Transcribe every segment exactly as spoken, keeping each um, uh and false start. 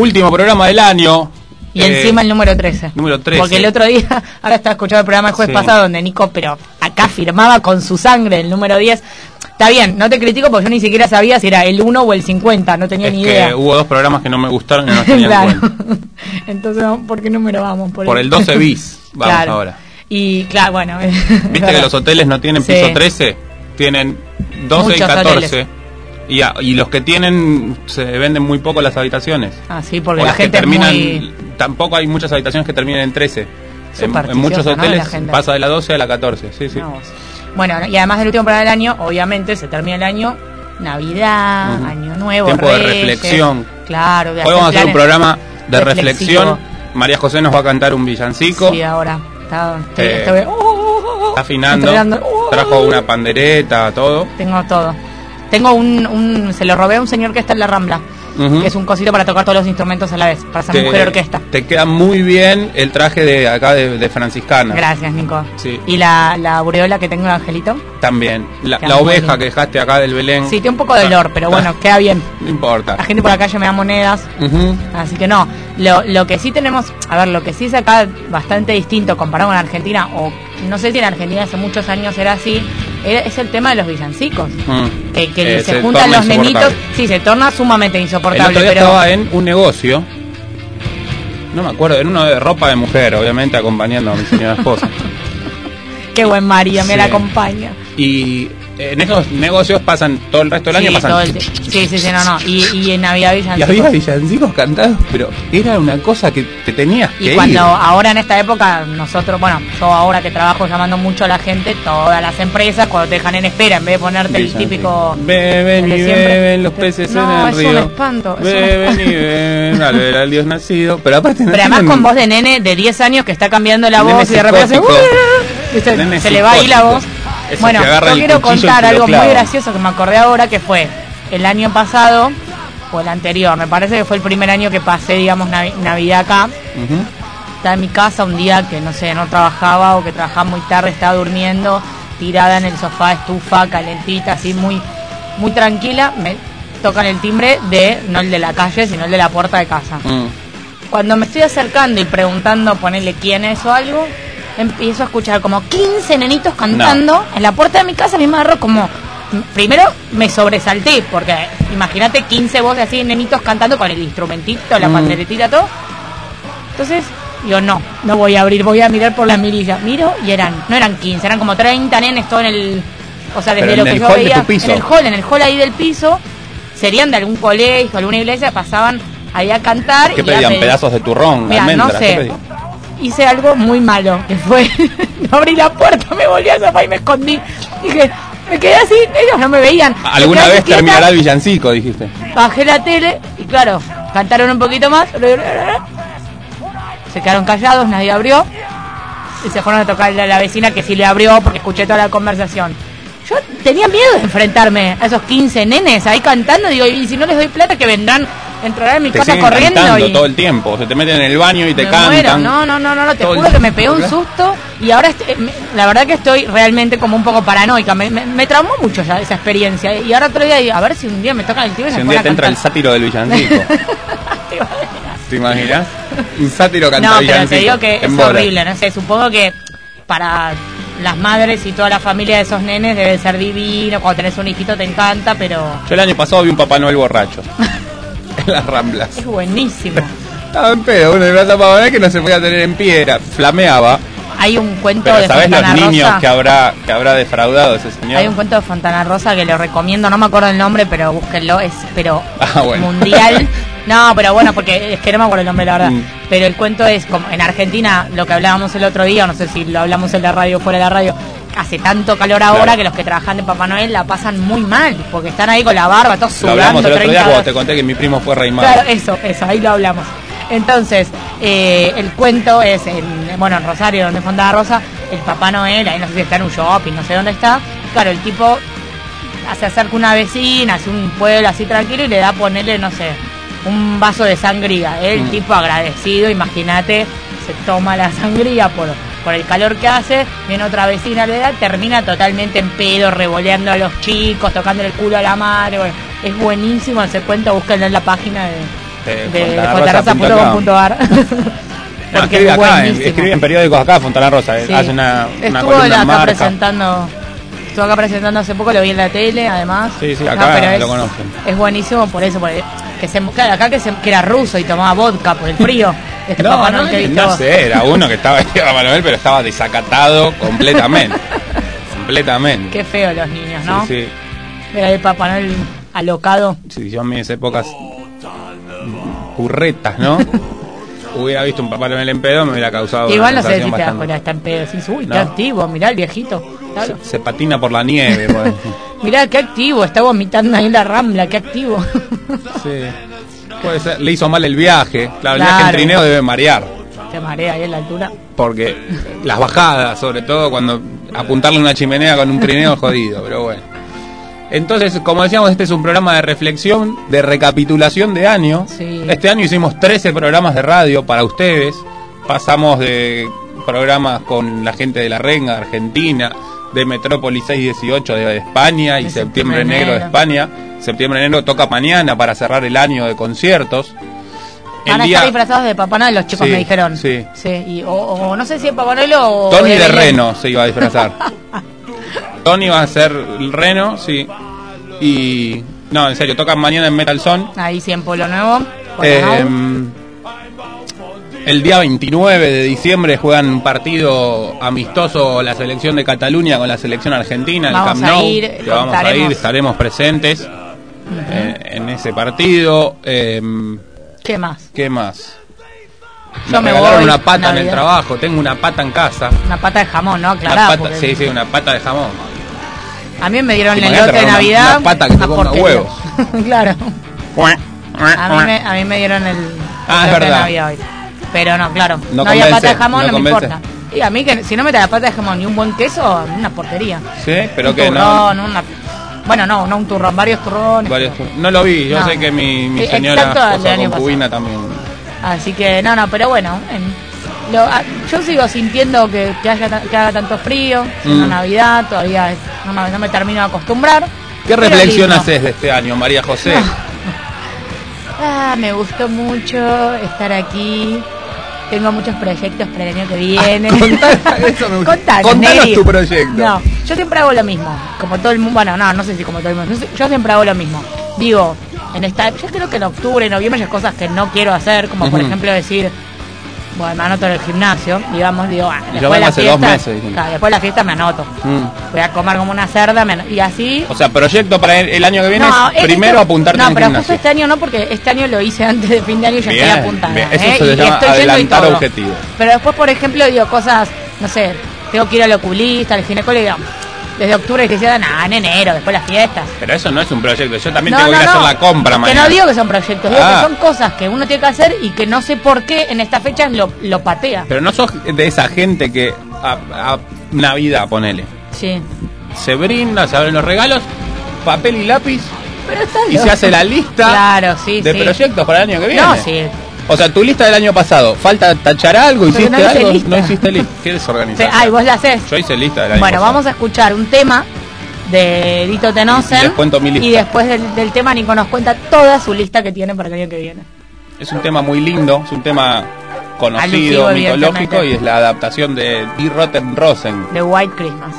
último programa del año. Y eh, encima el número trece. Número trece. Porque el otro día, ahora estaba escuchando el programa el jueves sí. pasado, donde Nico, pero acá firmaba con su sangre el número diez. Está bien, no te critico porque yo ni siquiera sabía si era el uno o el cincuenta, no tenía es ni que idea. Hubo dos programas que no me gustaron y no tenía claro. en cuenta. Entonces, ¿por qué número vamos? Por, Por el... el doce bis, vamos claro. ahora. Y claro, bueno. ¿Viste que los hoteles no tienen piso sí. trece? Tienen doce Muchos y catorce. Hoteles. Y, a, y los que tienen se venden muy poco las habitaciones. Ah, sí, porque o la las gente que terminan, es muy... tampoco hay muchas habitaciones que terminen en trece. En, en muchos hoteles ¿no? pasa de la doce a la catorce. Sí, sí. No, bueno, y además del último programa del año, obviamente se termina el año, Navidad, uh-huh. Año Nuevo, tiempo Reyes, de reflexión. Claro, de hoy vamos a hacer un programa de reflexivo. reflexión. María José nos va a cantar un villancico. Sí, ahora está, estoy, eh, estoy, oh, oh, oh, está afinando, oh, trajo una pandereta, todo. Tengo todo. Tengo un, un, se lo robé a un señor que está en la Rambla, uh-huh. que es un cosito para tocar todos los instrumentos a la vez, para ser te, mujer orquesta. Te queda muy bien el traje de acá de, de franciscana. Gracias, Nico. Sí. Y la, la aureola que tengo de Angelito. También. La, la oveja que dejaste acá del Belén. Sí, tiene un poco de olor, pero bueno, queda bien. No importa. La gente por la calle me da monedas, uh-huh. así que no. Lo, lo que sí tenemos, a ver, lo que sí es acá bastante distinto comparado con Argentina, o no sé si en Argentina hace muchos años era así, es el tema de los villancicos. Mm. Que, que eh, se, se juntan los nenitos. Sí, se torna sumamente insoportable. El otro día pero estaba en un negocio, no me acuerdo, en uno de ropa de mujer, obviamente acompañando a mi señora esposa. Qué buen María, sí. me la acompaña. Y en esos negocios pasan todo el resto del sí, año. Pasan... Todo el sí, sí, sí, no, no. Y, y en Navidad villancicos. Y había villancicos cantados, pero era una cosa que te tenías que ir. Y cuando ahora en esta época, nosotros, bueno, yo ahora que trabajo llamando mucho a la gente, todas las empresas, cuando te dejan en espera, en vez de ponerte el típico... Beben y beben los peces no, en el río. No, es un espanto. Beben es un... y beben al ver al Dios nacido. Pero aparte... Pero además con voz de nene de diez años que está cambiando la voz y de repente hace... Se, se le va ahí la voz. Eso bueno, yo quiero contar algo muy gracioso que me acordé ahora, que fue el año pasado, o el anterior, me parece que fue el primer año que pasé, digamos, Nav- Navidad acá. Uh-huh. Estaba en mi casa un día que, no sé, no trabajaba o que trabajaba muy tarde, estaba durmiendo, tirada en el sofá, estufa, calentita, así muy, muy tranquila. Me tocan el timbre de, no el de la calle, sino el de la puerta de casa. Uh-huh. Cuando me estoy acercando y preguntando, ponerle quién es o algo, empiezo a escuchar como quince nenitos cantando no. en la puerta de mi casa. A mí me agarró como... Primero me sobresalté, porque imagínate quince voces así, nenitos cantando con el instrumentito, la mm. panderetita, todo. Entonces, digo, no, no voy a abrir, voy a mirar por la mirilla. Miro y eran, no eran quince, eran como treinta nenes, todo en el... O sea, desde lo que yo veía, en el hall, en el hall ahí del piso, serían de algún colegio, alguna iglesia, pasaban ahí a cantar. ¿Qué y pedían? ¿Pedazos de turrón? Mira, almendras, no sé. Hice algo muy malo, que fue, no abrí la puerta, me volví a zafar y me escondí. Dije, me quedé así, ellos no me veían. ¿Alguna me vez quieta, terminará el villancico, dijiste? Bajé la tele y claro, cantaron un poquito más. Se quedaron callados, nadie abrió. Y se fueron a tocar a la vecina, que sí le abrió porque escuché toda la conversación. Yo tenía miedo de enfrentarme a esos quince nenes ahí cantando. Digo, y si no les doy plata, que vendrán, entrarán en mi te casa corriendo. Y todo el tiempo, se te meten en el baño y te me cantan. Muero. No, no, no, no, no, te juro que me pegó un susto. Y ahora, estoy, me, la verdad que estoy realmente como un poco paranoica. Me, me, me traumó mucho ya esa experiencia. Y ahora otro día digo, a ver si un día me tocan el tío y si se un día te entra el sátiro del villancico. ¿Te imaginas? Un sátiro cantando villancico. No, pero te digo que es horrible, no sé, supongo que para las madres y toda la familia de esos nenes debe ser divino, cuando tenés un hijito te encanta, pero... Yo el año pasado vi un Papá Noel borracho en las Ramblas. Es buenísimo. Estaba en pedo, uno de Papá Noel que no se podía tener en piedra, flameaba. Hay un cuento pero de ¿sabés Fontana los niños Rosa? que habrá que habrá defraudado ese señor? Hay un cuento de Fontana Rosa que lo recomiendo, no me acuerdo el nombre, pero búsquenlo, es pero ah, bueno. mundial. No, pero bueno, porque es que no me acuerdo el nombre, la verdad. Mm. Pero el cuento es como en Argentina, lo que hablábamos el otro día, no sé si lo hablamos en la radio o fuera de la radio, hace tanto calor ahora claro. que los que trabajan de Papá Noel la pasan muy mal, porque están ahí con la barba, todos sudando. Lo hablamos el otro día cuando te conté que mi primo fue rey mago. Claro, eso, eso, ahí lo hablamos. Entonces, eh, el cuento es, en, bueno, en Rosario, donde Fontana Rosa, el Papá Noel, ahí no sé si está en un shopping, no sé dónde está. Claro, el tipo se acerca a una vecina, hace un pueblo así tranquilo y le da a ponerle, no sé, un vaso de sangría. El mm. tipo agradecido, imagínate, se toma la sangría por, por el calor que hace, viene otra vecina, le da, termina totalmente en pedo, revoleando a los chicos, tocándole el culo a la madre. Bueno, es buenísimo ese cuento, búsquenlo en la página de, Eh, de fontanarosa punto com punto ar. No, escribe acá, en, escribe en periódicos acá, Fontana Rosa, sí. Hace una, una estuvo columna acá marca. presentando, estuvo acá presentando hace poco, lo vi en la tele, además. Sí, sí, acá no, lo es, conocen. Es buenísimo por eso, porque que se, claro, acá que, se, que era ruso y tomaba vodka por el frío. Este no, Papá no, Noel que no viste sé, era uno que estaba vestido de Papá Noel, pero estaba desacatado completamente. completamente. Qué feo los niños, ¿no? Sí, sí. Era el Papá Noel alocado. Sí, yo en mis épocas curretas, ¿no? Hubiera visto un Papá Noel en pedo, me hubiera causado. Igual no sé si te das cuenta, está en pedo. Sí, uy, no. Qué activo, mirá el viejito. Claro. Se, se patina por la nieve. Pues. Mirá, qué activo, está vomitando ahí en la Rambla, qué activo. Sí. Puede ser, le hizo mal el viaje. Claro, el claro. viaje en trineo debe marear. Te marea ahí en la altura. Porque las bajadas, sobre todo cuando apuntarle una chimenea con un trineo jodido, pero bueno. Entonces, como decíamos, este es un programa de reflexión, de recapitulación de año. Sí. Este año hicimos trece programas de radio para ustedes. Pasamos de programas con la gente de La Renga, de Argentina, de Metrópolis seis dieciocho de España y de Septiembre, Septiembre Negro de España. Septiembre Negro toca mañana para cerrar el año de conciertos. Van a día... estar disfrazados de Papá Noel, los chicos sí, me dijeron. Sí. Sí y, o, o no sé si es Papá Noel o... Tony de, de Reno se iba a disfrazar. Tony va a ser el Reno, sí. Y... No, en serio, tocan mañana en Metal Zone. Ahí sí, en Polo Nuevo. Eh, el día veintinueve de diciembre juegan un partido amistoso la selección de Cataluña con la selección argentina, el Camp Nou. Ir, que vamos a ir, estaremos presentes uh-huh. eh, en ese partido. Eh, ¿Qué más? ¿Qué más? Yo me, me regalaron voy, una pata Navidad. En el trabajo, tengo una pata en casa. Una pata de jamón, ¿no? Claro. Pata, sí, sí, una pata de jamón. A mí me dieron el lote de Navidad. Una pata que te ponga huevos. Claro. A mí, me, a mí me dieron el, el ah, lote es de Navidad hoy. Pero no, claro. No, no había pata de jamón, no, no me importa. Y a mí, que si no me trae pata de jamón ni un buen queso, una porquería. Sí, pero un que turrón, no. Una, bueno, no, no un turrón, varios turrones. Varios turrones. No lo vi, yo no. sé que mi, mi señora esposa concubina también. Así que, no, no, pero bueno. En, lo, a, yo sigo sintiendo que, que, haya, que haga tanto frío, siendo mm. Navidad, todavía es, no, me, no me termino de acostumbrar. ¿Qué reflexión haces de este año, María José? Ah, me gustó mucho estar aquí. Tengo muchos proyectos para el año que viene. Ah, contá, eso me gusta. Contanos, Contanos tu proyecto. No, yo siempre hago lo mismo. Como todo el mundo. Bueno, no, no sé si como todo el mundo. Yo siempre hago lo mismo. Digo, en esta, yo creo que en octubre, noviembre hay cosas que no quiero hacer. Como uh-huh. por ejemplo decir, bueno, me anoto en el gimnasio. Digamos, digo, ah, después de la fiesta. Meses, claro, después de la fiesta me anoto. Mm. Voy a comer como una cerda. Me, y así. O sea, proyecto para el, el año que viene no, es primero esto, apuntarte no, en el gimnasio. No, pero justo este año no, porque este año lo hice antes de fin de año y ya bien, estoy apuntada. Bien. Eso ¿eh? se le llama estoy adelantar objetivos. Pero después, por ejemplo, digo cosas, no sé, tengo que ir al oculista, al ginecólogo, digo, desde octubre que se dan, ah, en enero, después las fiestas. Pero eso no es un proyecto, yo también no, tengo no, que ir a no. hacer la compra mañana. Que no digo que son proyectos, digo ah. que son cosas que uno tiene que hacer y que no sé por qué en estas fechas lo, lo patea. Pero no sos de esa gente que a, a Navidad, ponele. Sí. Se brinda, se abren los regalos, papel y lápiz, pero está y se hace la lista claro, sí, de sí. proyectos para el año que viene. No, sí. O sea, tu lista del año pasado, ¿falta tachar algo? ¿Hiciste no algo? Lista. No hiciste lista. ¿Quieres organizar? Ay, vos la haces. Yo hice lista del año Bueno, pasado. vamos a escuchar un tema de Dito Tenosen. Y les cuento mi lista. Y después del, del tema Nico nos cuenta toda su lista que tiene para el año que viene. Es un tema muy lindo, es un tema conocido, alusivo, mitológico, y es la adaptación de Die Roten Rosen. The White Christmas.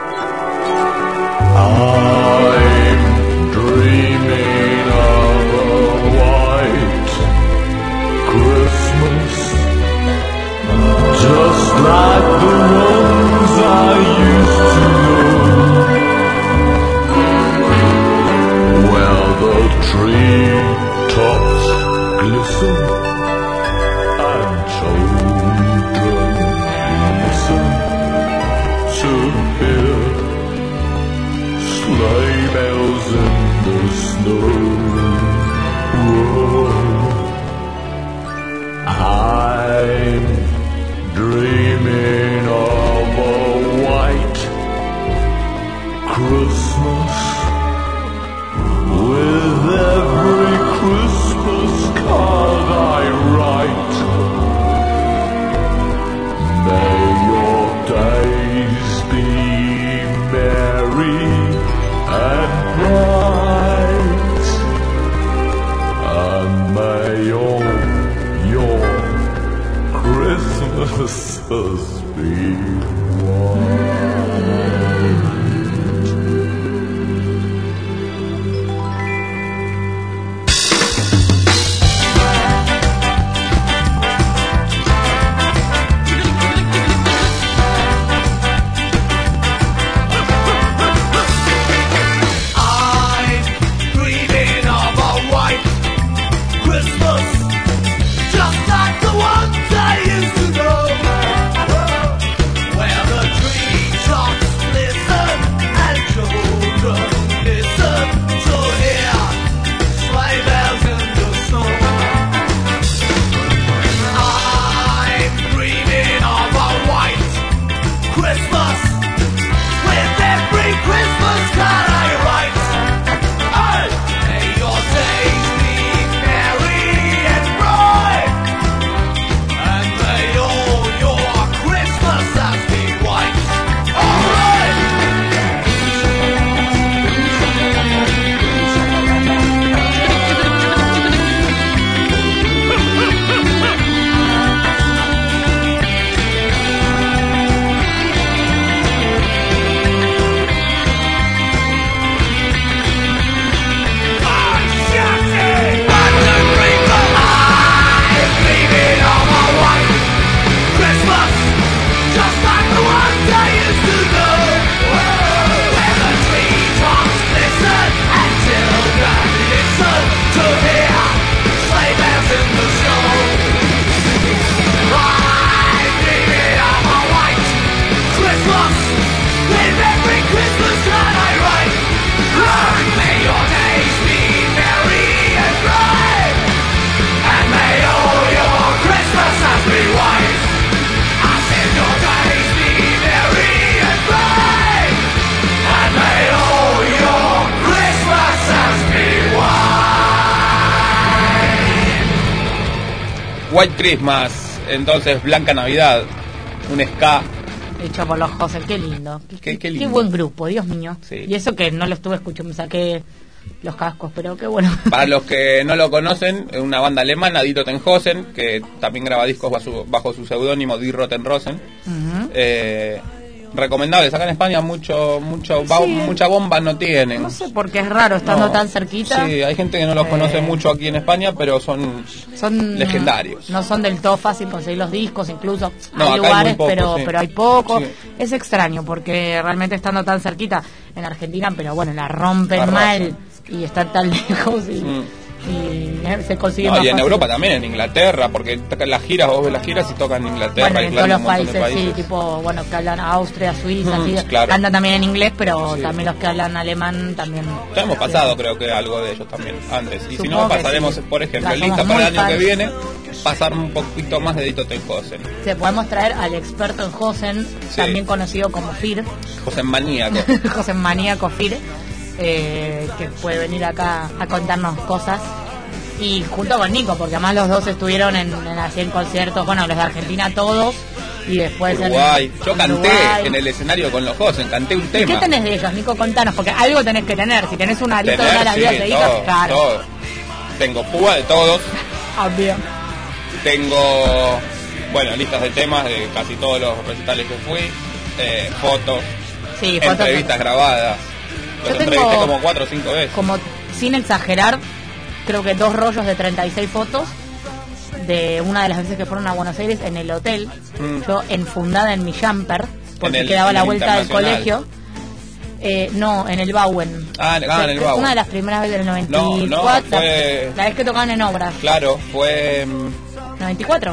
I'm dreaming of a white Christmas, just like the ones I used to know, where the tree tops glisten and children listen to hear sleigh Christmas be white. White Christmas, entonces Blanca Navidad, un ska. Hecho por los José, qué lindo. Qué, qué lindo. Qué buen grupo, Dios mío. Sí. Y eso que no lo estuve escuchando, me saqué los cascos, pero qué bueno. Para los que no lo conocen, es una banda alemana, Die Rotenrosen, que también graba discos bajo, bajo su seudónimo Die Rotenrosen. Uh-huh. Eh, recomendable, acá en España mucho, mucho sí, mucha bomba no tienen. No sé por qué es raro estando no, tan cerquita. Sí, hay gente que no los eh, conoce mucho aquí en España, pero son, son legendarios. No son del todo fácil conseguir los discos, incluso no, hay lugares, hay poco, pero sí. pero hay poco. Sí. Es extraño porque realmente estando tan cerquita en Argentina, pero bueno, la rompen la mal y están tan lejos y, mm. y se consigue no, más y en fácil. Europa también, en Inglaterra, porque las giras, vos ves las giras y tocan en Inglaterra, bueno, en Irlanda, todos los países, países, sí, tipo, bueno, que hablan Austria, Suiza, mm, sí, claro. Andan también en inglés, pero sí. también los que hablan alemán también. Ya hemos pasado, sí. creo que algo de ellos también, antes. Y Supongo si no, pasaremos, sí. por ejemplo, en lista para el año fans. que viene, pasar un poquito más de Die Rotenrosen. Sí, podemos traer al experto en Josen, sí. también conocido como Fir. Josen Maníaco. Josen Maníaco Fir. Eh, que puede venir acá a contarnos cosas y junto con Nico, porque además los dos estuvieron en, en así en conciertos, bueno, los de Argentina todos y después Uruguay. En, yo canté Uruguay. en el escenario con los Josen, canté un tema. ¿Qué tenés de ellos, Nico? Contanos, porque algo tenés que tener, si tenés un arito de la vida, sí, te digas, claro. Todo. Tengo púa de todos. Ah, bien. Tengo, bueno, listas de temas de casi todos los recitales que fui, eh, fotos, sí, entrevistas fotos. grabadas. Los Yo entrevisté tengo, como cuatro o cinco veces. Como, sin exagerar, creo que dos rollos de treinta y seis fotos de una de las veces que fueron a Buenos Aires en el hotel. Mm. Yo enfundada en mi jumper, porque el, quedaba a la vuelta del colegio. Eh, no, en el Bauen. Ah, ah en el Bauen. Una de las primeras veces del noventa y cuatro. No, no, fue... La vez que tocaban en obras. Claro, fue... ¿noventa y cuatro?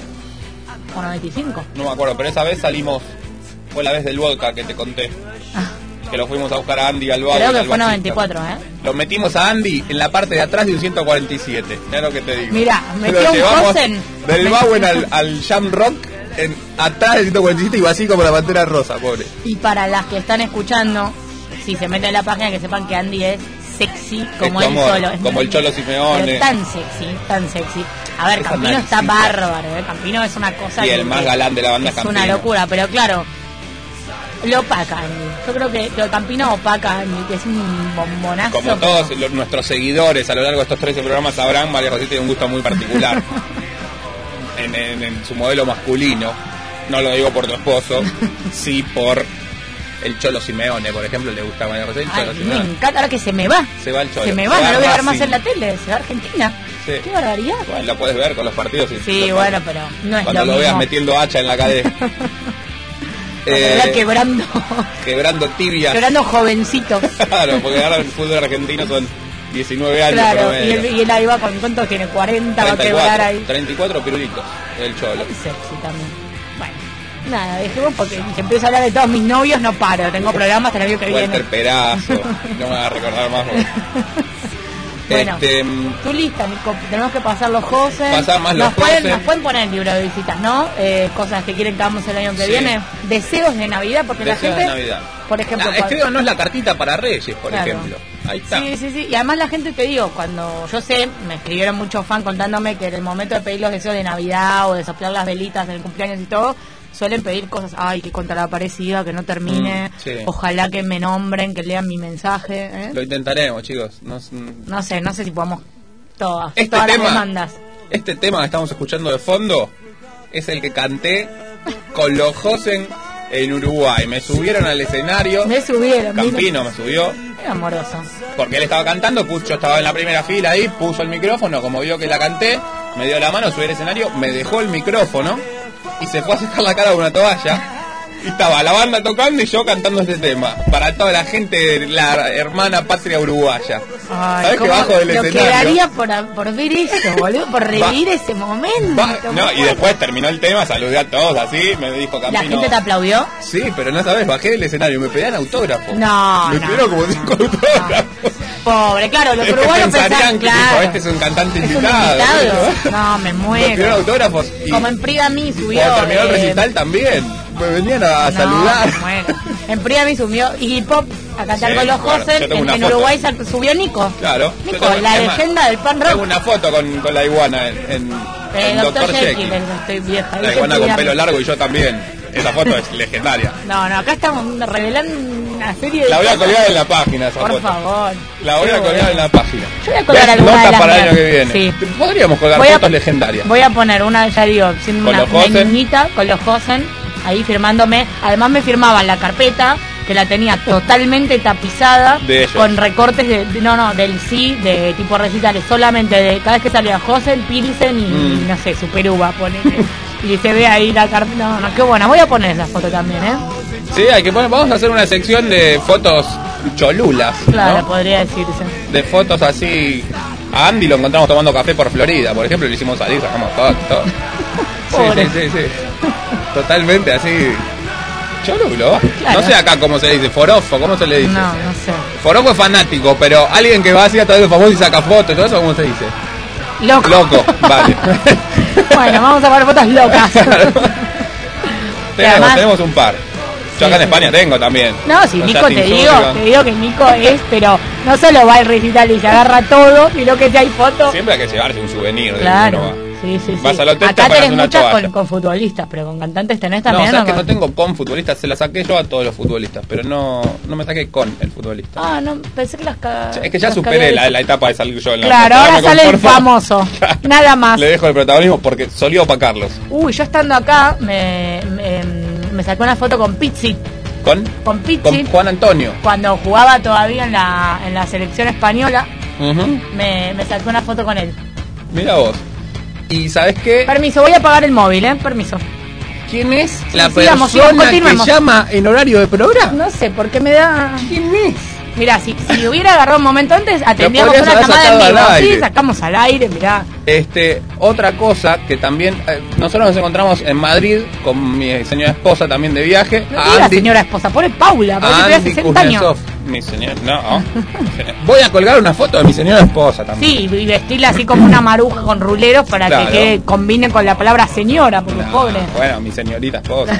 ¿O noventa y cinco? No me acuerdo, pero esa vez salimos... Fue la vez del vodka que te conté. Ah. Que lo fuimos a buscar a Andy al Bauen. Creo que fue noventa y cuatro, ¿eh? Lo metimos a Andy en la parte de atrás de un ciento cuarenta y siete. Mira lo que te digo. Mira, metió un Josen. Del Bauen al, al Jam Rock, en, atrás del ciento cuarenta y siete y así como la Pantera Rosa, pobre. Y para las que están escuchando, si se meten en la página, que sepan que Andy es sexy como, es como él solo. Es como muy, el Cholo Simeone. Pero tan sexy, tan sexy. A ver, es Campino está bárbaro, ¿eh? Campino es una cosa... Y el más galán de la banda es Es Campino. una locura, pero claro... Lo opaca Andy. Yo creo que, que Campino opaca a Andy, que es un bombonazo. Como todos pero... los, nuestros seguidores a lo largo de estos trece programas sabrán, María José tiene un gusto muy particular. en, en, en, en su modelo masculino. No lo digo por tu esposo, sí por el Cholo Simeone, por ejemplo, le gusta María José. El Cholo Ay, Simeone. Me encanta, ahora que se me va. Se va el Cholo. Se me va, Se no va lo voy a ver Racing. más en la tele, se va a Argentina. Sí. Qué barbaridad. Bueno, lo puedes ver con los partidos. Sí, lo bueno, pero no es cuando lo lo, mismo. veas metiendo hacha en la cadera. eh, quebrando, quebrando tibias. quebrando jovencitos. Claro, porque ahora el fútbol argentino son diecinueve años. Claro, y promedio. él, y él ahí va con cuánto tiene, cuarenta, va a treinta y cuatro, quebrar ahí. treinta y cuatro pirulitos, el Cholo. Muy sexy también. Bueno, nada, dejemos porque si empiezo a hablar de todos mis novios no paro, tengo programas hasta el año que Walter viene. Perazo, no me vas a recordar más. Porque... Bueno, este, tu lista, Nico, tenemos que pasar los José. Pasar más los nos pueden, José. nos pueden poner el libro de visitas, ¿no? Eh, cosas que quieren que hagamos el año que Sí. viene. Deseos de Navidad, porque Deseos la gente, de Navidad. por ejemplo, Ah, cuando- escríbanos la cartita para Reyes, por Claro. ejemplo. Ahí está. Sí, sí, sí. Y además la gente, te digo, cuando yo sé, me escribieron muchos fans contándome que en el momento de pedir los deseos de Navidad o de soplar las velitas en el cumpleaños y todo, suelen pedir cosas, ay, que contra la aparecida, que no termine, Mm, sí. ojalá que me nombren, que lean mi mensaje. ¿eh? Lo intentaremos, chicos. Nos- No sé, no sé si podamos todas, Este todas tema- las demandas. Este tema que estamos escuchando de fondo es el que canté con los Josen en Uruguay. Me subieron al escenario. Me subieron, mira. Campino me subió. Qué amoroso. Porque él estaba cantando, Pucho estaba en la primera fila ahí, puso el micrófono, como vio que la canté, me dio la mano, subí al escenario, me dejó el micrófono y se fue a secar la cara con una toalla. Y estaba la banda tocando y yo cantando este tema para toda la gente de la hermana patria uruguaya. Ay, ¿Sabes que cómo bajo del lo escenario? quedaría por, por ver eso, boludo, por revivir ese momento. Va- no, y después terminó el tema, saludé a todos así, me dijo ¿La Campino. gente te aplaudió? Sí, pero no sabes, bajé del escenario, me pedían autógrafo. No, Me no. pidieron como cinco No. autógrafos. Pobre, claro, los Es que uruguayos pensarían pensaban, que tipo, claro. este es un cantante Es un invitado. invitado. ¿no? No, me Me pidieron muero. autógrafos y Como en Prigami subió. cuando terminó el eh, recital también. Me venían a, a no, saludar. me muero. En Prigami subió Iggy Pop a cantar Sí, con los bueno, José. yo tengo En, una en foto. Uruguay sa- subió Nico. Claro. yo Nico, tengo- la es más, llegenda del pan rock. Tengo una foto con, con la iguana en, en, Eh, en Doctor Doctor Jekyll, Jekyll. estoy vieja. La dije iguana con Prigami. pelo largo y yo también. Esa foto es legendaria. No, no, acá estamos revelando una serie de La voy a cosas. colgar en la página esa Por foto. favor. La voy Qué a colgar bueno. en la página. Yo voy a colgar ¿Ves? alguna Notas de las para el mías. año que viene. Sí. Podríamos colgar Voy a- fotos legendarias. Voy a poner una, ya digo, siendo Con una, los una Josen. niñita con los Josen, ahí firmándome. Además me firmaban la carpeta, que la tenía totalmente tapizada, De ellos. con recortes de, de- no, no, del sí, de tipo recitales, solamente de cada vez que salía Josen, Pilsen y, Mm. no sé, Superuva, ponele. Y se ve ahí la carpeta. No, no, qué buena. Voy a poner esa foto también, ¿eh? Sí, hay que poner, vamos a hacer una sección de fotos cholulas, Claro, ¿no? podría decirse. De fotos así. A Andy lo encontramos tomando café por Florida, por ejemplo, le hicimos salir, sacamos fotos, todo. Sí, Pobre. sí, sí, sí. Totalmente así. Cholulo. Claro. No sé acá cómo se le dice, forofo, ¿cómo se le dice? No, no sé. Forofo es fanático, pero alguien que va así a través de famosos y saca fotos, todo eso, ¿cómo se dice? Loco. Loco, vale. Bueno, vamos a poner fotos locas. tenemos, además- tenemos un par. Yo Sí, acá en sí. España tengo también. No, si Los Nico Justin te digo, Sullivan. te digo que Nico es, pero no solo va al recital y se agarra todo, sino que te hay fotos. Siempre hay que llevarse un souvenir de Claro, uno va. sí, sí, sí. Vas al hotel, te Acá pagas tenés una muchas toalla. con, con futbolistas, pero con cantantes tenés No, también. sabes ¿o que con- no tengo con futbolistas, se la saqué yo a todos los futbolistas, pero no, no me saqué con el futbolista. Ah, no, pensé que las ca- Es que ya las superé había la, dicho. la etapa de salir yo en la Claro, foto. ahora me sale el conformo. famoso. Nada más. Le dejo el protagonismo porque solía opacarlos. Uy, yo estando acá me, me, me saqué una foto con Pizzi, ¿Con? con Pizzi, Con Juan Antonio. cuando jugaba todavía en la, en la selección española, Ujú. me, me saqué una foto con él. Mira vos. ¿Y sabes qué? Permiso, voy a apagar el móvil, ¿eh? Permiso. ¿Quién es Sí, la sigamos, sigamos, persona continuemos. que llama en horario de programa? No sé, ¿por qué me da...? ¿Quién es? Mirá, si, si hubiera agarrado un momento antes, atendíamos podrías una haber llamada en sacado vivo. al Sí, aire. sacamos al aire, mirá. Este, otra cosa que también, eh, nosotros nos encontramos en Madrid con mi señora esposa también de viaje. No a diga Andy- señora esposa, pone Paula, parece a que tiene Andy sesenta años. Kuznetsov. Mi señora, no. Voy a colgar una foto de mi señora esposa también. Sí, y vestirla así como una maruja con ruleros para Claro. que quede- combine con la palabra señora, porque No, pobre. Bueno, mi señorita esposa.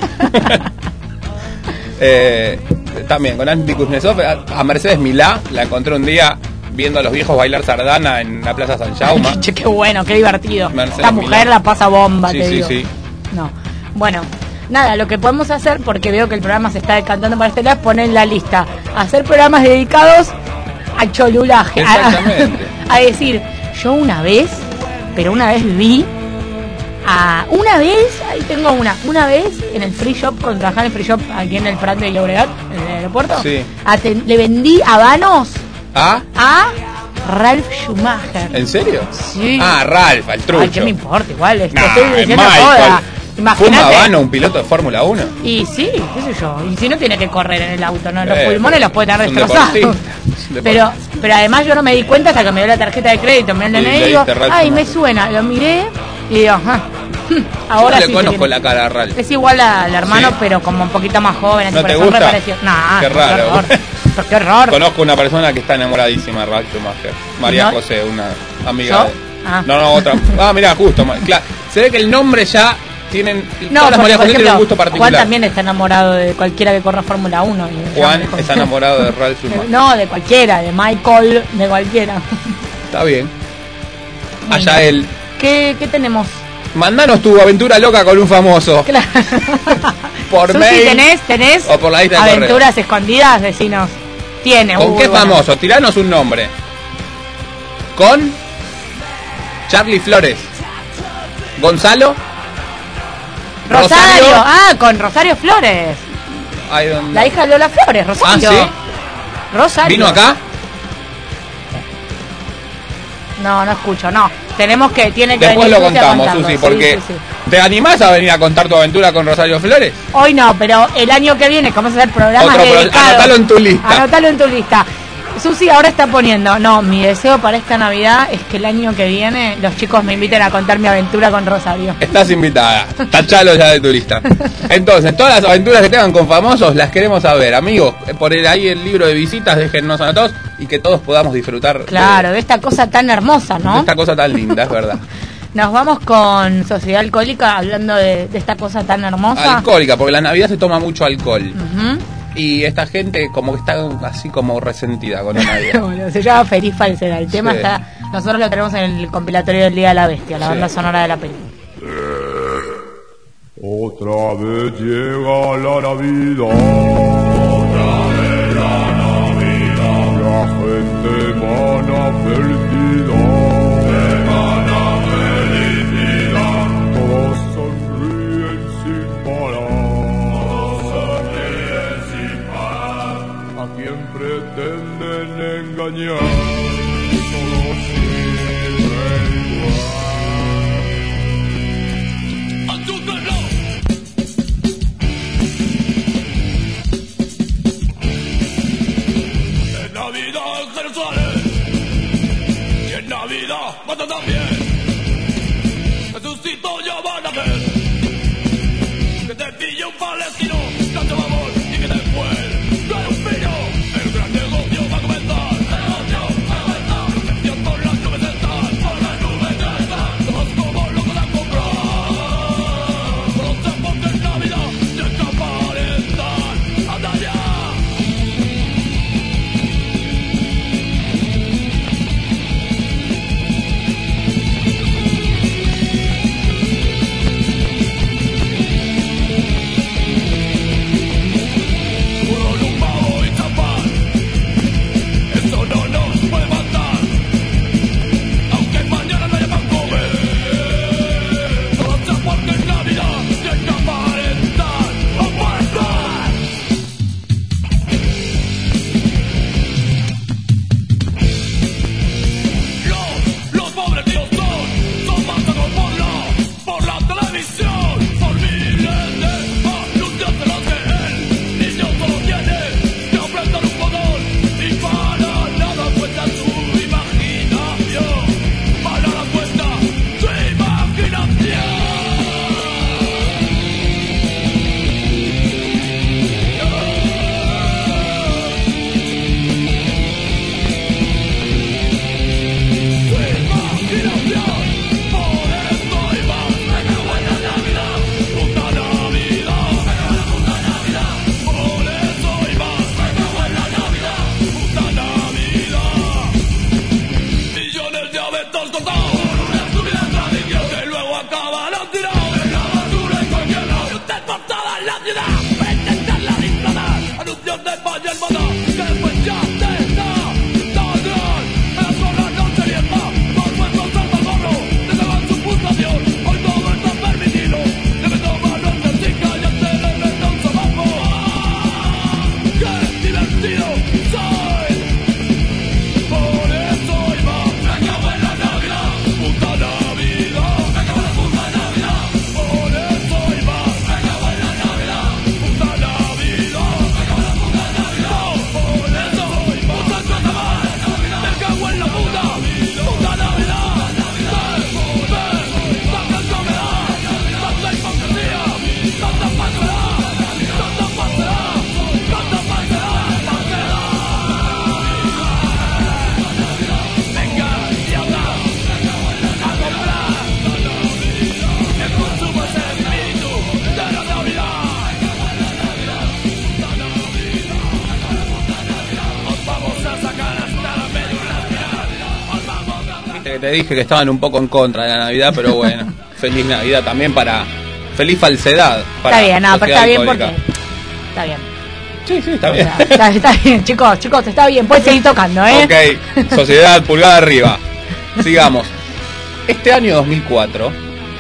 eh, también con Andy Kuznetsov, a, a Mercedes Milá, la encontré un día viendo a los viejos bailar sardana en la Plaza San Jaume. Che, qué bueno, qué divertido. Mercedes Esta mujer Milán. la pasa bomba, Sí, te sí, digo. sí. No. Bueno, nada, lo que podemos hacer, porque veo que el programa se está decantando para este lado, es poner en la lista. Hacer programas dedicados al cholulaje. A, Exactamente. a decir, yo una vez, pero una vez vi a una vez, ahí tengo una, una vez en el free shop, cuando trabajaba en el free shop aquí en el Prat de Llobregat, en el aeropuerto, sí. aten- le vendí habanos ¿Ah? a Ralf Schumacher. ¿En serio? Sí. Ah, Ralf, al trucho. Ay, ¿qué me importa? Igual, es que Nah, estoy es diciendo Michael. joda. ¿Fuma Imagínate. habano un piloto de Fórmula uno? Y sí, qué sé yo. Y si no tiene que correr en el auto, ¿no? Los Eh, pulmones los puede tener es un destrozados. deportista, es un Pero, pero además yo no me di cuenta hasta que me dio la tarjeta de crédito, me dio el Y D N I le y digo, diste Ralf ay, me Schumacher. suena. Lo miré y digo, ajá. Ahora Yo no sí le se conozco tiene- la cara a Ralf. Es igual al hermano, ¿Sí? pero como un poquito más joven. así, ¿No por te eso me gusta? pareció- Nah, Qué raro. Qué horror. Pero qué horror. Conozco una persona que está enamoradísima de Ralf Schumacher. María ¿No? José, una amiga ¿Yo? de... Ah. No, no, otra. Ah, mira, justo. ma- Claro, se ve que el nombre ya tienen... No, todas las porque, María por José tienen ejemplo, un gusto particular. Juan también está enamorado de cualquiera que corra Fórmula uno. y- Juan ya me está enamorado de Ralf Schumacher. No, de cualquiera, de Michael, de cualquiera. Está bien. Bueno. Allá él. ¿Qué, qué tenemos? Mandanos tu aventura loca con un famoso. Claro. Por Susi, mail ¿tenés, tenés o por la lista de aventuras escondidas? Decinos. Tiene. ¿Con uy, qué bueno. famoso? Tiranos un nombre. Con Charlie Flores. Gonzalo. Rosario. Ah, con Rosario Flores. I don't know. La hija de Lola Flores, Rosario. Ah, ¿sí? Rosario. ¿Vino acá? No, no escucho, no. Tenemos que, tiene que Después venir lo Susi a contamos, contarlo. Susi, Sí, porque sí, sí. ¿te animás a venir a contar tu aventura con Rosario Flores? Hoy no, pero el año que viene, como vamos a hacer programas Otro pro- dedicados. anotalo en tu lista. Anotalo en tu lista. Susi ahora está poniendo, no, mi deseo para esta Navidad es que el año que viene los chicos me inviten a contar mi aventura con Rosario. Estás invitada. Tachalo ya de tu lista. Entonces, todas las aventuras que tengan con famosos las queremos saber. Amigos, por el, ahí el libro de visitas, déjennos anotados y que todos podamos disfrutar Claro, de, de esta cosa tan hermosa, de ¿no? esta cosa tan linda, es verdad. Nos vamos con Sociedad Alcohólica hablando de, de esta cosa tan hermosa. Alcohólica, porque la Navidad se toma mucho alcohol. Ujú. Y esta gente como que está así como resentida con la Navidad. Bueno, se llama Feliz Falsera. El tema Sí. está, nosotros lo tenemos en el compilatorio del Día de la Bestia, la Sí. banda sonora de la película. Otra vez llega la Navidad. Otra vez la Navidad. La gente emana felicidad. Emana felicidad. Todos sonríen sin parar. Todos sonríen sin parar. A quien pretenden engañar. Todos sirven igual. En Navidad en Jerusalén y en Navidad mata también. Jesucito ya van a ver que te pille un palestino, cante amor y que después cae un pino. El gran negocio va a comenzar. El negocio va a Viste que te dije que estaban un poco en contra de la Navidad, pero bueno, feliz Navidad también para... Feliz falsedad. Para está bien, no, pero está bien Alcohólica. porque... Está bien. Sí, sí, está O bien. sea, está, está bien, chicos, chicos, está bien. Puedes seguir tocando, ¿eh? Ok, sociedad, pulgada arriba. Sigamos. Este año dos mil cuatro,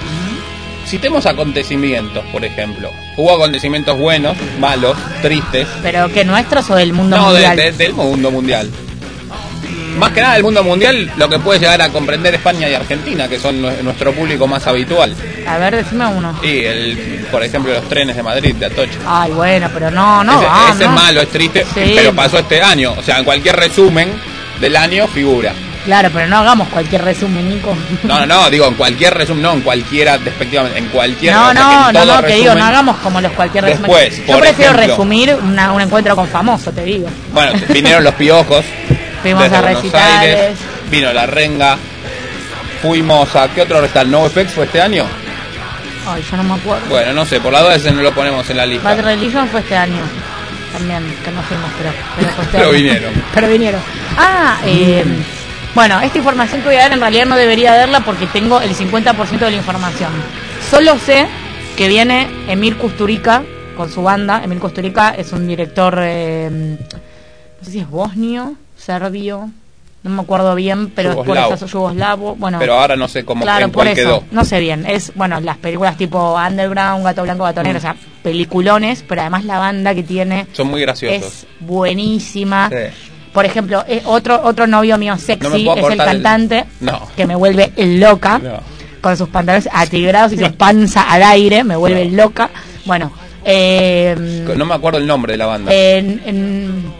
citemos acontecimientos, por ejemplo. Hubo acontecimientos buenos, malos, tristes. ¿Pero qué, nuestros o del mundo No, mundial? de- de- del mundo mundial. Más que nada del mundo mundial, lo que puede llegar a comprender España y Argentina, que son nue- nuestro público más habitual. A ver, decime uno. Y, el, por ejemplo, los trenes de Madrid, de Atocha. Ay, bueno, pero no, no, ese va, ese no. es malo, es triste, Sí. pero pasó este año. O sea, en cualquier resumen del año figura. Claro, pero no hagamos cualquier resumen, Nico. No, no, no, digo en cualquier resumen, no en cualquiera, despectivamente, en cualquier... No, o sea, que no, en no, todo no, que digo, resumen- no hagamos como los cualquier resumen. Después, Yo por prefiero ejemplo- resumir una- un encuentro con famoso, te digo. Bueno, vinieron los piojos. Fuimos desde a Buenos recitales. Aires, vino la renga. Fuimos a... ¿Qué otro recital? ¿NoFX fue este año? Ay, yo no me acuerdo. Bueno, no sé, por la duda ese no lo ponemos en la lista. Bad Religion fue este año. También, que no fuimos, pero, pero fue este Pero año. vinieron. Pero vinieron. Ah, eh, bueno, esta información que voy a dar en realidad no debería darla porque tengo el cincuenta por ciento de la información. Solo sé que viene Emir Kusturica con su banda. Emir Kusturica es un director, eh, no sé si es bosnio, serbio, no me acuerdo bien, pero es por Yugoslavo. esas yugoslavo. Bueno, Pero ahora no sé cómo claro, en por cuál eso, quedó. no sé bien, es, bueno, las películas tipo Underground, Gato Blanco, Gato Negro, Mm. o sea, peliculones, pero además la banda que tiene Son muy graciosos. es buenísima. Sí. Por ejemplo, eh, otro otro novio mío No me sexy puedo es el cortar el- cantante, No. que me vuelve loca, No. con sus pantalones atigrados y su panza al aire, me vuelve No. loca. Bueno, eh, No me acuerdo el nombre de la banda. en, en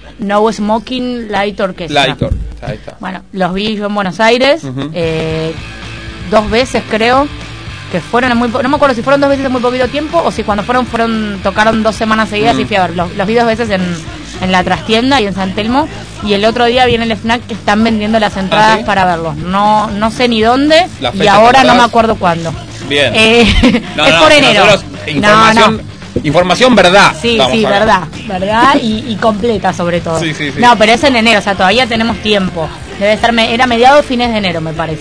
No Smoking Light Orchestra. Lightor. Ahí está. Bueno, los vi yo en Buenos Aires, Ujú. eh, dos veces creo, que fueron en muy po- no me acuerdo si fueron dos veces en muy poquito tiempo o si cuando fueron fueron tocaron dos semanas seguidas Mm. y fui a ver. Los, los vi dos veces en, en la trastienda y en San Telmo, y el otro día viene el FNAC que están vendiendo las entradas ¿Ah, sí? para verlos. No no sé ni dónde ¿La y fecha ahora te no me acordás? acuerdo cuándo. Bien. Eh, No, es no, por que enero. nosotros, información, No, no. información verdad. Sí, vamos sí, a ver. verdad, verdad y, y completa sobre todo. Sí, sí, sí. No, pero es en enero, o sea, todavía tenemos tiempo. Debe estar, me- era mediados, fines de enero, me parece.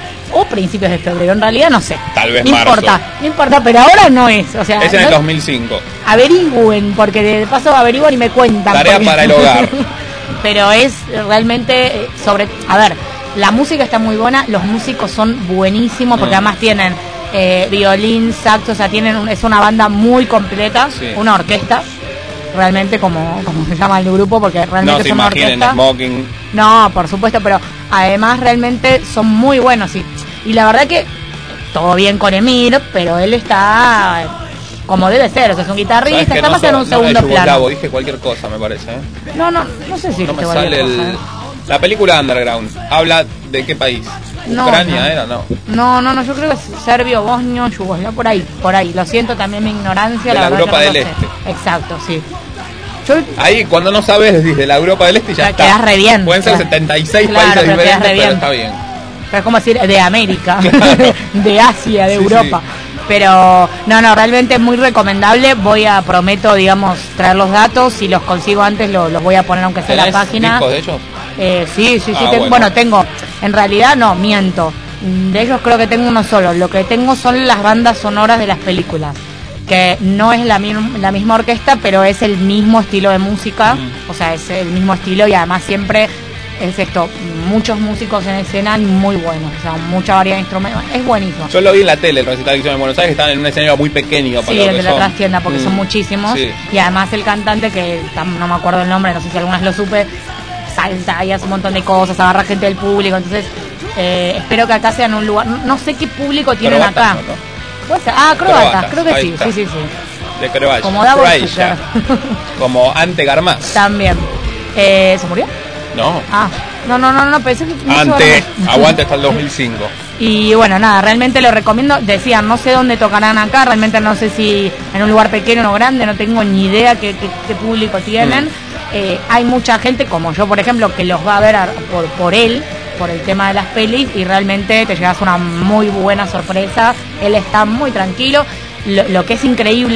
O principios de febrero, en realidad no sé. Tal vez no marzo. importa, no importa, pero ahora no es. O sea, Es en el no- dos mil cinco. averigüen, porque de paso averigüen y me cuentan. Tarea porque- para el hogar. Pero es realmente eh, sobre... A ver, la música está muy buena, los músicos son buenísimos, porque Mm. además tienen eh, violín, saxo, o sea, tienen un- es una banda muy completa, Sí. una orquesta, realmente como, como se llama el grupo, porque realmente No es se una imaginen orquesta. Smoking. No, por supuesto, pero además realmente son muy buenos y, y la verdad que todo bien con Emir, pero él está como debe ser, o sea, es un ¿Sabes guitarrista, que está no más en so- un no segundo es plano. yugoslavo? Dije cualquier cosa, me parece. ¿eh? No, no, no sé si No te me vale sale cosa, el... ¿eh? La película Underground. ¿Habla de qué país? No, ¿Ucrania no. era? No. No, no, no, yo creo que es serbio, bosnio, yugoslavo, por ahí, por ahí. Lo siento también mi ignorancia, De la la verdad Europa que no del lo Este. sé. Exacto, sí. Yo, Ahí, cuando no sabes, decís de la Europa del Este y ya Ya está. quedás re bien, Pueden ser claro. setenta y seis Claro, países pero quedás diferentes, re pero bien. está bien. pero es como decir de América, Claro. de Asia, de Sí, Europa. sí. Pero no, no, realmente es muy recomendable. Voy a, prometo, digamos, traer los datos. Si los consigo antes, lo- los voy a poner aunque sea en la ¿Tenés página. discos de ellos? Eh, sí, sí, sí. Ah, ten- bueno. bueno. tengo. En realidad, no, miento. De ellos creo que tengo uno solo. Lo que tengo son las bandas sonoras de las películas. Que no es la, mi- la misma orquesta, pero es el mismo estilo de música. Mm. O sea, es el mismo estilo y además siempre es esto. Muchos músicos en escena y muy buenos. O sea, mucha variedad de instrumentos. Es buenísimo. Yo lo vi en la tele, el recital que hicieron en Buenos Aires, que estaban en un escenario muy pequeño para Sí, lo el que de la son. trastienda, porque Mm. son muchísimos. Sí. Y además el cantante, que tam- no me acuerdo el nombre, no sé si algunas lo supe, salta y hace un montón de cosas, agarra gente del público. Entonces, eh, espero que acá sea en un lugar. No, no sé qué público tienen Croatas, acá. ¿no? ¿Puede ser? Ah, croatas, Croatas, creo que ahí sí, está. sí, sí, sí. De Croacia. Como Davor Croatia. Zucker. Como Ante Garmaz. También. Eh, ¿Se murió? No. Ah, no, no, no, no, pensé que... no se Ante, iba a- aguante hasta el dos mil cinco. Y bueno, nada, realmente lo recomiendo. Decían, no sé dónde tocarán acá, realmente no sé si en un lugar pequeño o grande, no tengo ni idea qué, qué- qué público tienen. Mm. Eh, hay mucha gente, como yo, por ejemplo, que los va a ver a- por, por él, por el tema de las pelis, y realmente te llevas una muy buena sorpresa. Él está muy tranquilo. Lo, lo que es increíble,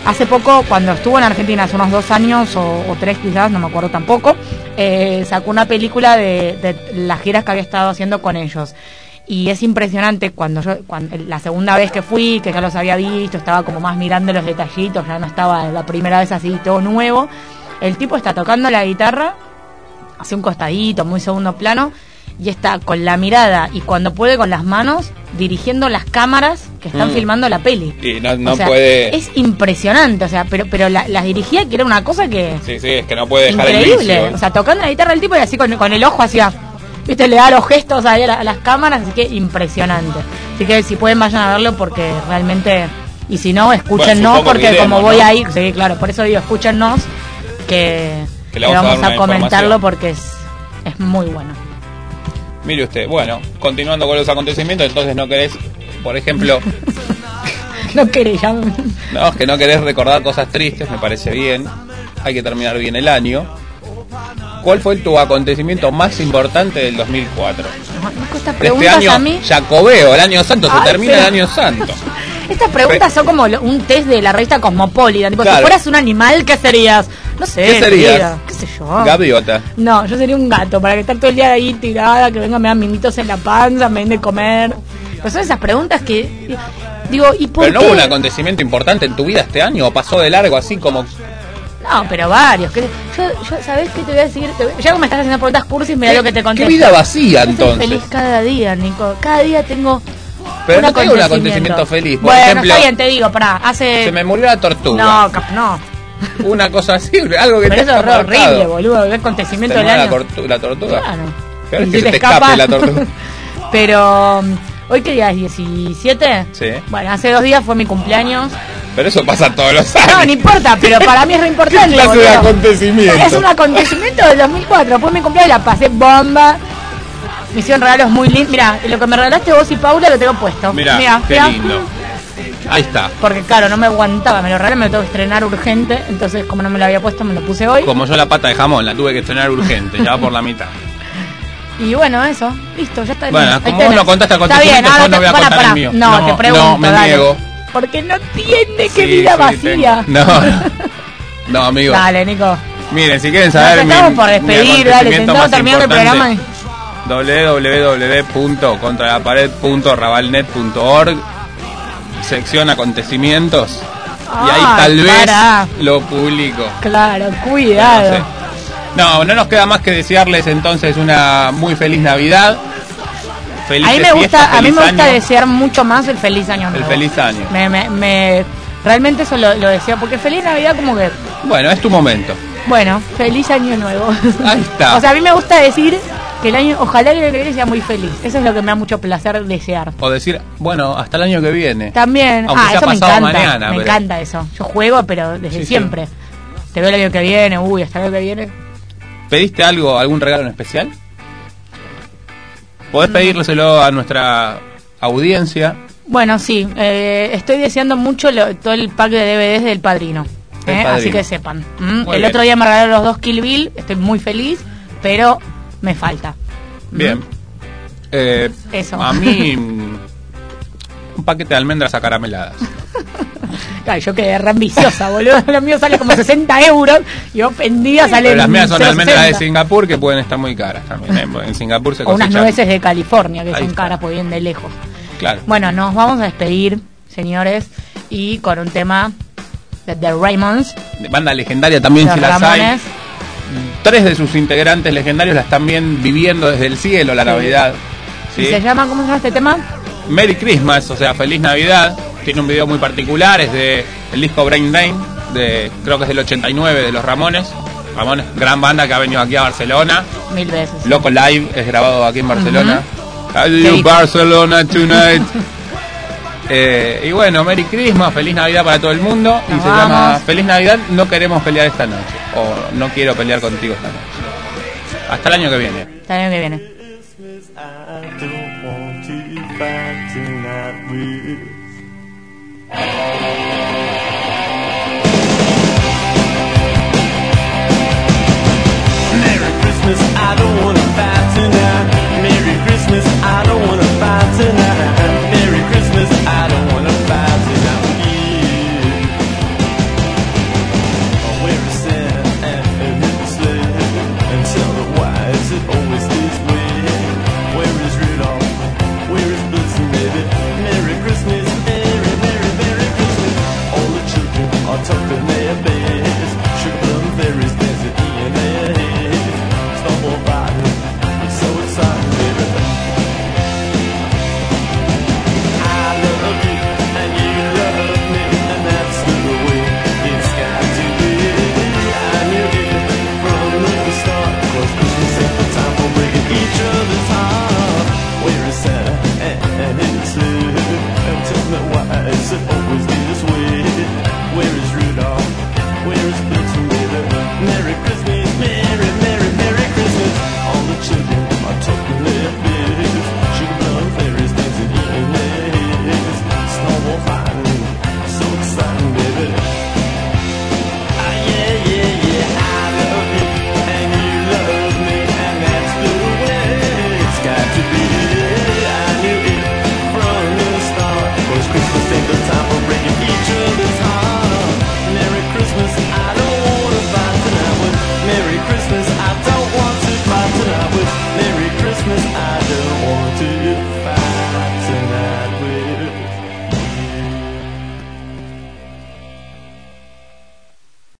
hace poco, cuando estuvo en Argentina, hace unos dos años o, o tres quizás, no me acuerdo tampoco, eh, sacó una película de, de las giras que había estado haciendo con ellos. Y es impresionante cuando yo, cuando, la segunda vez que fui, que ya los había visto, estaba como más mirando los detallitos, ya no estaba la primera vez así todo nuevo. El tipo está tocando la guitarra, hace un costadito, muy segundo plano, y está con la mirada y cuando puede con las manos dirigiendo las cámaras que están mm. filmando la peli. Y no, no o sea, puede... Es impresionante, o sea, pero pero la, las dirigía que era una cosa que... Sí, sí, es que no puede dejar increíble. el vicio. O sea, tocando la guitarra el tipo y así con, con el ojo hacia... Viste, le da los gestos ahí a, la, a las cámaras, así que impresionante. Así que si pueden vayan a verlo porque realmente... Y si no, escúchennos bueno, porque iremos, como voy ¿no? a ir... Sí, claro, por eso digo, escúchennos que, que, que vamos a, a comentarlo porque es, es muy bueno. Mire usted, bueno, continuando con los acontecimientos, entonces no querés, por ejemplo... no querés, ya... No, es que no querés recordar cosas tristes, me parece bien. Hay que terminar bien el año. ¿Cuál fue tu acontecimiento más importante del dos mil cuatro? Estas este año, a mí... Jacobeo, el año santo, Ay, se termina pero... el año santo. Estas preguntas son como un test de la revista Cosmopolitan. Tipo, claro. Si fueras un animal, ¿qué serías? No sé. ¿Qué serías? Querida, ¿qué sé yo? Gaviota. No, yo sería un gato, para que estar todo el día ahí tirada, que venga, me dan mimitos en la panza, me den de comer. Pero son esas preguntas que... Digo, ¿y por ¿Pero qué? no hubo un acontecimiento importante en tu vida este año? ¿O pasó de largo así como...? No, pero varios. Que, yo, yo, ¿sabés qué te voy a decir? Te voy, ya como me estás haciendo preguntas cursis, mira lo que te contesto. ¿Qué vida vacía, yo entonces? Soy feliz cada día, Nico. Cada día tengo... Pero no tengo un acontecimiento feliz. Por bueno, ejemplo, está bien, te digo, pará, hace... Se me murió la tortuga. No, no. Una cosa así, algo que pero te eso es horrible, boludo, el acontecimiento del año. La, la tortuga. Claro. Pero es que si se te te escape la tortuga. Pero, ¿hoy qué día es? ¿diecisiete? Sí. Bueno, hace dos días fue mi cumpleaños. Pero eso pasa todos los años. No, no importa, pero para mí es re importante. ¿Qué clase boludo? de acontecimiento? Es un acontecimiento del dos mil cuatro. Fue mi cumpleaños, la pasé bomba. Me hicieron regalos muy lindos. Mira, lo que me regalaste vos y Paula lo tengo puesto. Mira, qué mirá. lindo. Ahí está. Porque claro, no me aguantaba, me lo regalaron, me lo tengo que estrenar urgente. Entonces, como no me lo había puesto, me lo puse hoy. Como yo la pata de jamón, la tuve que estrenar urgente, ya va por la mitad. Y bueno, eso, listo, ya está. Bueno, como vos no contaste acontecimiento, yo no voy a para, contar para. el mío. No, no, te pregunto, no, me dale. niego. Porque no tiene Sí, que vida sí, vacía. Tengo. No, no, amigo. Dale, Nico. Miren, si quieren saber Nos estamos mi, por despedir, dale, intentamos terminar el programa. doble u doble u doble u punto contra la pared punto rabalnet punto org, sección acontecimientos. Ah, y ahí tal para. vez lo publico. Claro, cuidado. No, sé. no, no nos queda más que desearles entonces una muy feliz Navidad. Felices a mí me gusta, fiestas, a mí me gusta año. desear mucho más el feliz año nuevo. El feliz año. Me, me, me realmente eso lo, lo deseo porque feliz Navidad como que. Bueno, es tu momento. Bueno, feliz año nuevo. Ahí está. O sea, a mí me gusta decir que el año, ojalá el año que viene sea muy feliz. Eso es lo que me da mucho placer desear. O decir, bueno, hasta el año que viene. También. Aunque ah, sea eso me pasado encanta. mañana, me pero... encanta eso. Yo juego, pero desde sí, siempre. Sí. Te veo el año que viene, uy, hasta el año que viene. ¿Pediste algo, algún regalo en especial? ¿Podés pedírselo a nuestra audiencia? Bueno, sí. Eh, estoy deseando mucho lo, todo el pack de D V Ds del Padrino. ¿eh? Padrino. Así que sepan. ¿Mm? El bien. Otro día me regalaron los dos Kill Bill. Estoy muy feliz, pero me falta. Bien. ¿Mm? Eh, Eso. A mí, un paquete de almendras acarameladas. Claro, yo quedé re ambiciosa, boludo. Lo mío sale como sesenta euros y ofendida sí, sale. Las mías son almendras de Singapur que pueden estar muy caras también. ¿eh? En Singapur se o unas cosechan. nueces de California que Ahí son está. caras porque vienen de lejos. Claro. Bueno, nos vamos a despedir, señores, y con un tema de The Raymonds. De banda legendaria también, Los si las Ramones. hay. Tres de sus integrantes legendarios la están bien viviendo desde el cielo la sí. Navidad. ¿Sí? ¿Y se llama, cómo se llama este tema? Merry Christmas, o sea, Feliz Navidad. Tiene un video muy particular, es de el disco Brain Drain, de, creo que es del ochenta y nueve, de los Ramones. Ramones, gran banda que ha venido aquí a Barcelona. Mil veces. Loco Live es grabado aquí en Barcelona. Uh-huh. Adiós Barcelona tonight. eh, y bueno, Merry Christmas, Feliz Navidad para todo el mundo. Nos y se vamos. llama Feliz Navidad, no queremos pelear esta noche. O no quiero pelear contigo esta noche. Hasta el año que viene. Hasta el año que viene. Merry Christmas, I don't wanna fight tonight. Merry Christmas, I don't wanna fight tonight. Merry Christmas, I don't wanna fight tonight with you. took the name.